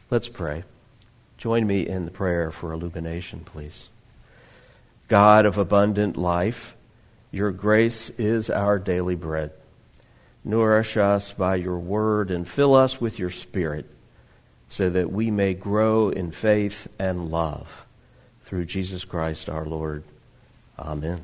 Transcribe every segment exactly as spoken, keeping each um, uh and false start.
Let's pray. Join me in the prayer for illumination, please. God of abundant life, your grace is our daily bread. Nourish us by your word and fill us with your Spirit so that we may grow in faith and love. Through Jesus Christ our Lord. Amen.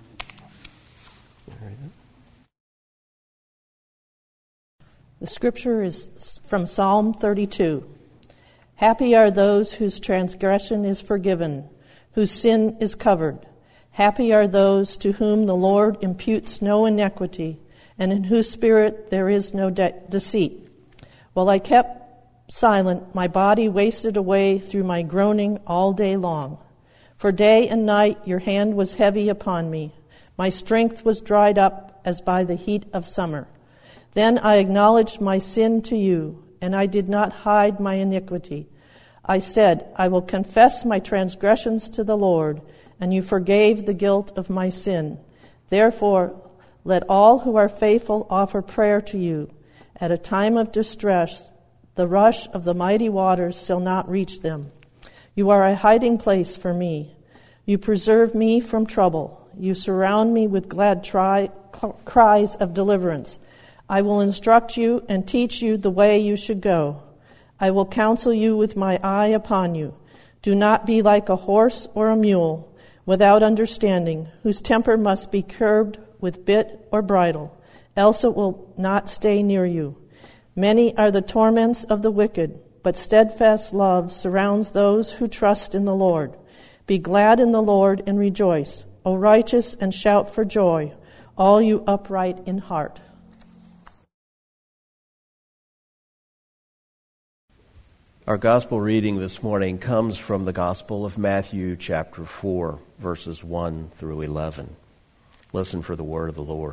The scripture is from Psalm thirty-two. Happy are those whose transgression is forgiven, whose sin is covered. Happy are those to whom the Lord imputes no iniquity, and in whose spirit there is no de- deceit. While I kept silent, my body wasted away through my groaning all day long. For day and night your hand was heavy upon me. My strength was dried up as by the heat of summer. Then I acknowledged my sin to you, and I did not hide my iniquity. I said, I will confess my transgressions to the Lord, and you forgave the guilt of my sin. Therefore, let all who are faithful offer prayer to you. At a time of distress, the rush of the mighty waters shall not reach them. You are a hiding place for me. You preserve me from trouble. You surround me with glad tri- cries of deliverance. I will instruct you and teach you the way you should go. I will counsel you with my eye upon you. Do not be like a horse or a mule, without understanding, whose temper must be curbed with bit or bridle, else it will not stay near you. Many are the torments of the wicked, but steadfast love surrounds those who trust in the Lord. Be glad in the Lord and rejoice, O righteous, and shout for joy, all you upright in heart. Our gospel reading this morning comes from the Gospel of Matthew, chapter four, verses one through eleven. Listen for the word of the Lord.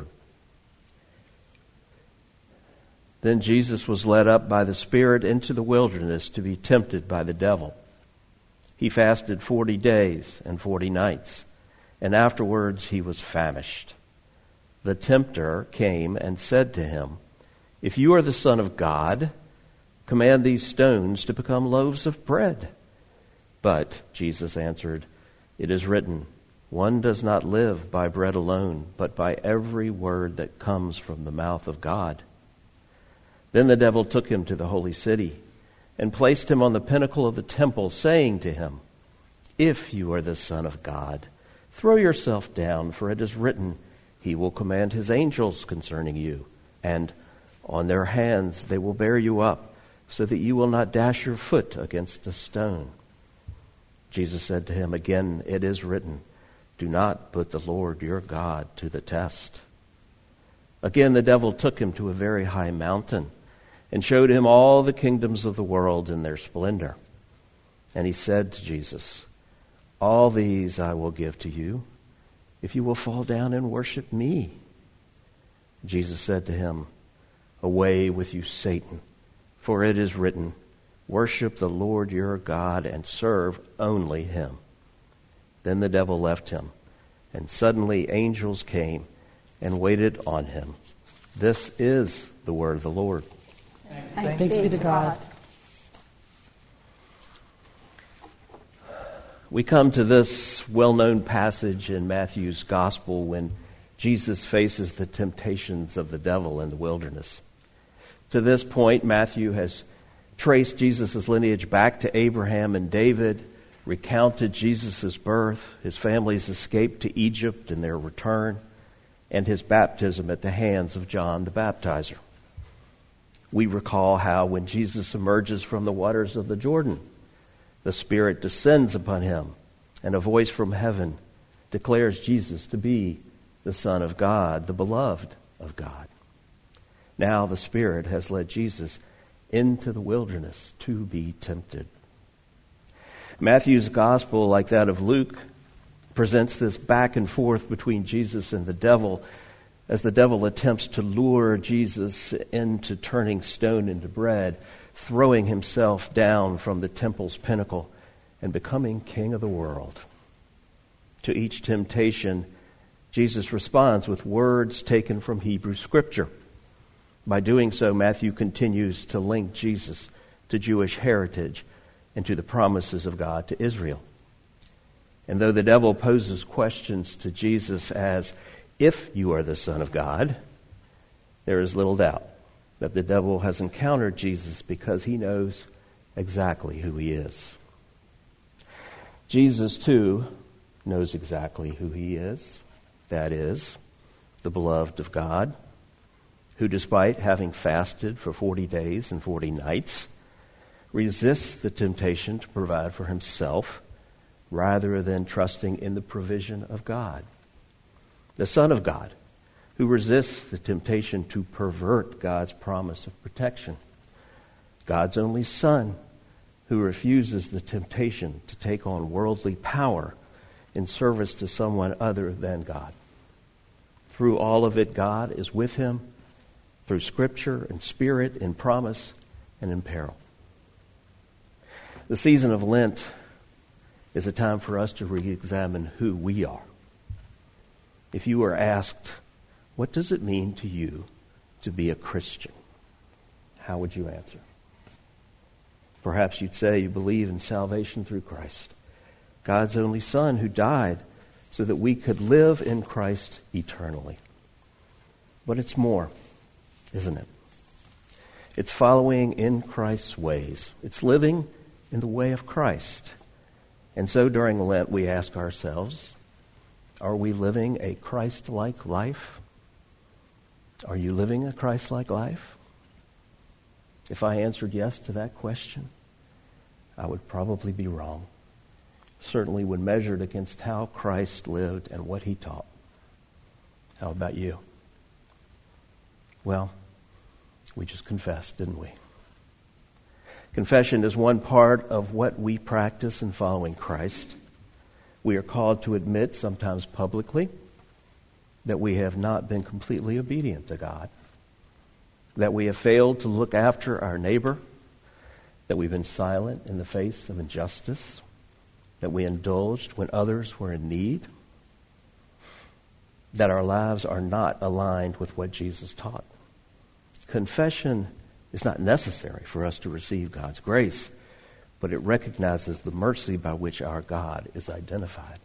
Then Jesus was led up by the Spirit into the wilderness to be tempted by the devil. He fasted forty days and forty nights, and afterwards he was famished. The tempter came and said to him, If you are the Son of God, command these stones to become loaves of bread. But Jesus answered, It is written, One does not live by bread alone, but by every word that comes from the mouth of God. Then the devil took him to the holy city and placed him on the pinnacle of the temple, saying to him, If you are the Son of God, throw yourself down, for it is written, He will command His angels concerning you, and on their hands they will bear you up, so that you will not dash your foot against a stone. Jesus said to him, Again, it is written, Do not put the Lord your God to the test. Again, the devil took him to a very high mountain and showed him all the kingdoms of the world in their splendor. And he said to Jesus, All these I will give to you, if you will fall down and worship me. Jesus said to him, Away with you, Satan, for it is written, Worship the Lord your God and serve only Him. Then the devil left him, and suddenly angels came and waited on him. This is the word of the Lord. Thanks, Thanks be to God. We come to this well-known passage in Matthew's Gospel when Jesus faces the temptations of the devil in the wilderness. To this point, Matthew has traced Jesus' lineage back to Abraham and David, recounted Jesus' birth, his family's escape to Egypt and their return, and his baptism at the hands of John the Baptizer. We recall how when Jesus emerges from the waters of the Jordan, the Spirit descends upon him, and a voice from heaven declares Jesus to be the Son of God, the beloved of God. Now the Spirit has led Jesus into the wilderness to be tempted. Matthew's gospel, like that of Luke, presents this back and forth between Jesus and the devil as the devil attempts to lure Jesus into turning stone into bread, throwing himself down from the temple's pinnacle and becoming king of the world. To each temptation, Jesus responds with words taken from Hebrew Scripture. By doing so, Matthew continues to link Jesus to Jewish heritage and to the promises of God to Israel. And though the devil poses questions to Jesus as, if you are the Son of God, there is little doubt that the devil has encountered Jesus because he knows exactly who he is. Jesus, too, knows exactly who he is. That is, the beloved of God, who despite having fasted for forty days and forty nights, resists the temptation to provide for himself rather than trusting in the provision of God. The Son of God, who resists the temptation to pervert God's promise of protection. God's only Son, who refuses the temptation to take on worldly power in service to someone other than God. Through all of it, God is with him, through Scripture and Spirit, in promise and in peril. The season of Lent is a time for us to re-examine who we are. If you were asked, what does it mean to you to be a Christian? How would you answer? Perhaps you'd say you believe in salvation through Christ, God's only Son who died so that we could live in Christ eternally. But it's more, isn't it? It's following in Christ's ways. It's living in the way of Christ. And so during Lent, we ask ourselves, are we living a Christ-like life? Are you living a Christ-like life? If I answered yes to that question, I would probably be wrong. Certainly when measured against how Christ lived and what he taught. How about you? Well, we just confessed, didn't we? Confession is one part of what we practice in following Christ. We are called to admit, sometimes publicly, that we have not been completely obedient to God, that we have failed to look after our neighbor, that we've been silent in the face of injustice, that we indulged when others were in need, that our lives are not aligned with what Jesus taught. Confession is not necessary for us to receive God's grace, but it recognizes the mercy by which our God is identified.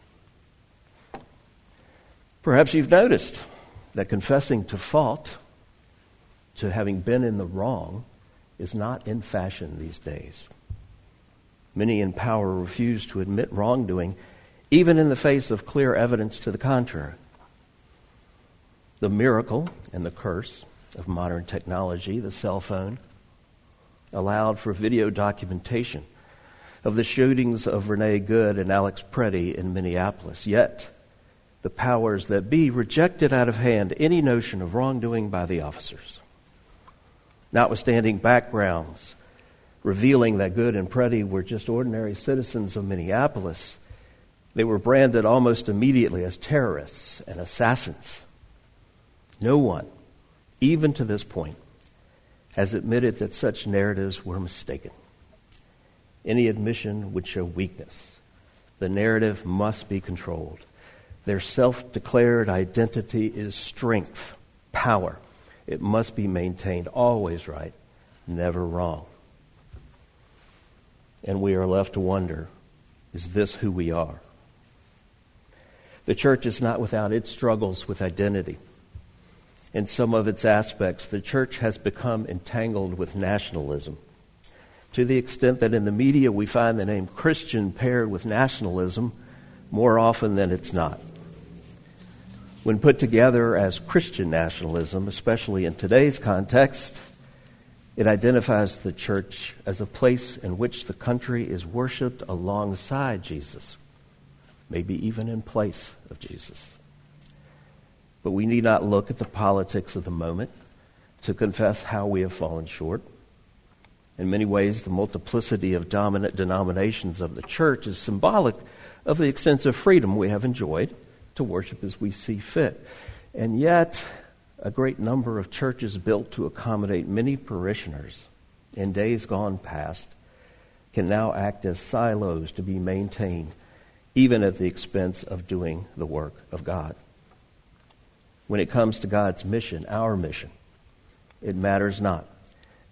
Perhaps you've noticed that confessing to fault, to having been in the wrong, is not in fashion these days. Many in power refuse to admit wrongdoing, even in the face of clear evidence to the contrary. The miracle and the curse of modern technology, the cell phone, allowed for video documentation of the shootings of Renee Good and Alex Preddy in Minneapolis. Yet, the powers that be rejected out of hand any notion of wrongdoing by the officers. Notwithstanding backgrounds revealing that Good and Preddy were just ordinary citizens of Minneapolis, they were branded almost immediately as terrorists and assassins. No one, even to this point, has admitted that such narratives were mistaken. Any admission would show weakness. The narrative must be controlled. Their self-declared identity is strength, power. It must be maintained always right, never wrong. And we are left to wonder, is this who we are? The church is not without its struggles with identity. In some of its aspects, the church has become entangled with nationalism, to the extent that in the media we find the name Christian paired with nationalism more often than it's not. When put together as Christian nationalism, especially in today's context, it identifies the church as a place in which the country is worshipped alongside Jesus, maybe even in place of Jesus. But we need not look at the politics of the moment to confess how we have fallen short. In many ways, the multiplicity of dominant denominations of the church is symbolic of the extensive freedom we have enjoyed to worship as we see fit. And yet, a great number of churches built to accommodate many parishioners in days gone past can now act as silos to be maintained, even at the expense of doing the work of God. When it comes to God's mission, our mission, it matters not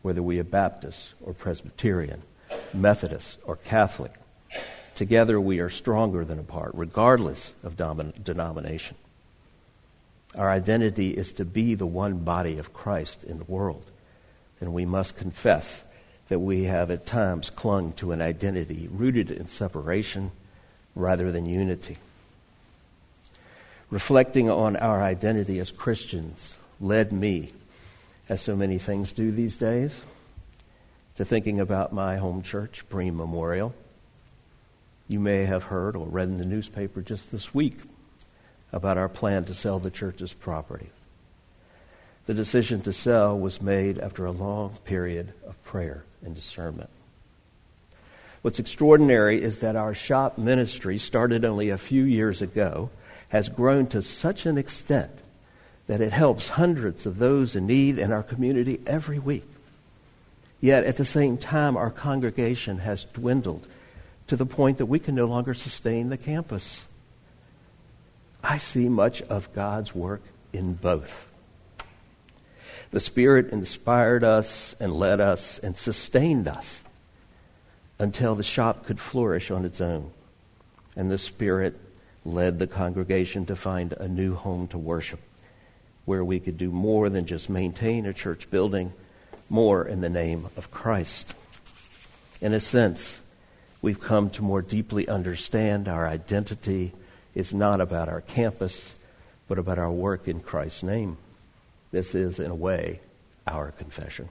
whether we are Baptist or Presbyterian, Methodist or Catholic. Together we are stronger than apart, regardless of domin- denomination. Our identity is to be the one body of Christ in the world, and we must confess that we have at times clung to an identity rooted in separation rather than unity. Reflecting on our identity as Christians led me, as so many things do these days, to thinking about my home church, Bream Memorial. You may have heard or read in the newspaper just this week about our plan to sell the church's property. The decision to sell was made after a long period of prayer and discernment. What's extraordinary is that our shop ministry, started only a few years ago, has grown to such an extent that it helps hundreds of those in need in our community every week. Yet at the same time, our congregation has dwindled to the point that we can no longer sustain the campus. I see much of God's work in both. The Spirit inspired us and led us and sustained us until the shop could flourish on its own. And the Spirit led the congregation to find a new home to worship, where we could do more than just maintain a church building, more in the name of Christ. In a sense, we've come to more deeply understand our identity is not about our campus, but about our work in Christ's name. This is, in a way, our confession.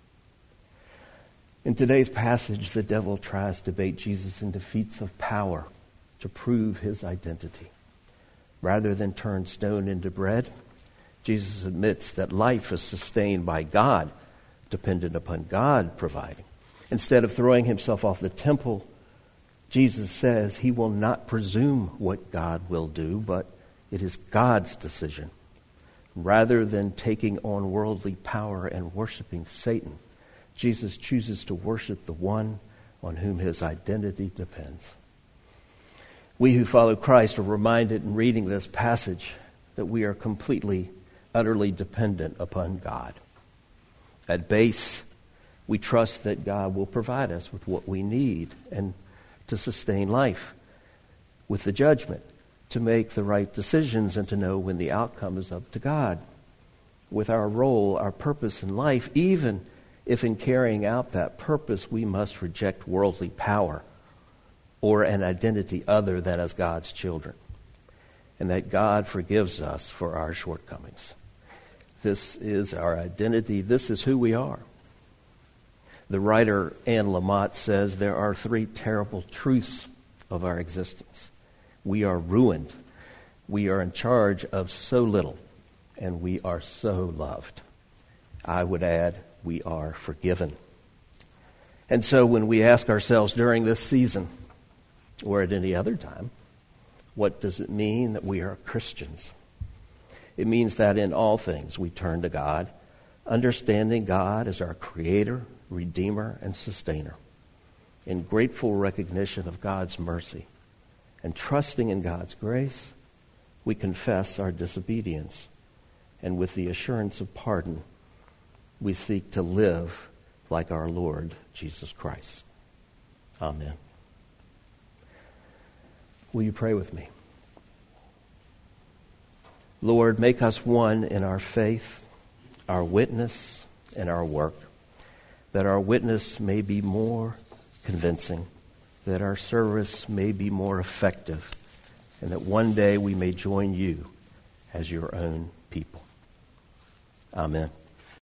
In today's passage, the devil tries to bait Jesus into feats of power to prove his identity. Rather than turn stone into bread, Jesus admits that life is sustained by God, dependent upon God providing. Instead of throwing himself off the temple, Jesus says he will not presume what God will do, but it is God's decision. Rather than taking on worldly power and worshiping Satan, Jesus chooses to worship the one on whom his identity depends. We who follow Christ are reminded in reading this passage that we are completely, utterly dependent upon God. At base, we trust that God will provide us with what we need and to sustain life, with the judgment to make the right decisions and to know when the outcome is up to God. With our role, our purpose in life, even if in carrying out that purpose we must reject worldly power or an identity other than as God's children, and that God forgives us for our shortcomings. This is our identity. This is who we are. The writer Anne Lamott says there are three terrible truths of our existence. We are ruined. We are in charge of so little, and we are so loved. I would add, we are forgiven. And so when we ask ourselves during this season, or at any other time, what does it mean that we are Christians? It means that in all things we turn to God, understanding God as our Creator, Redeemer, and Sustainer, in grateful recognition of God's mercy, and trusting in God's grace, we confess our disobedience, and with the assurance of pardon, we seek to live like our Lord Jesus Christ. Amen. Will you pray with me? Lord, make us one in our faith, our witness, and our work, that our witness may be more convincing, that our service may be more effective, and that one day we may join you as your own people. Amen.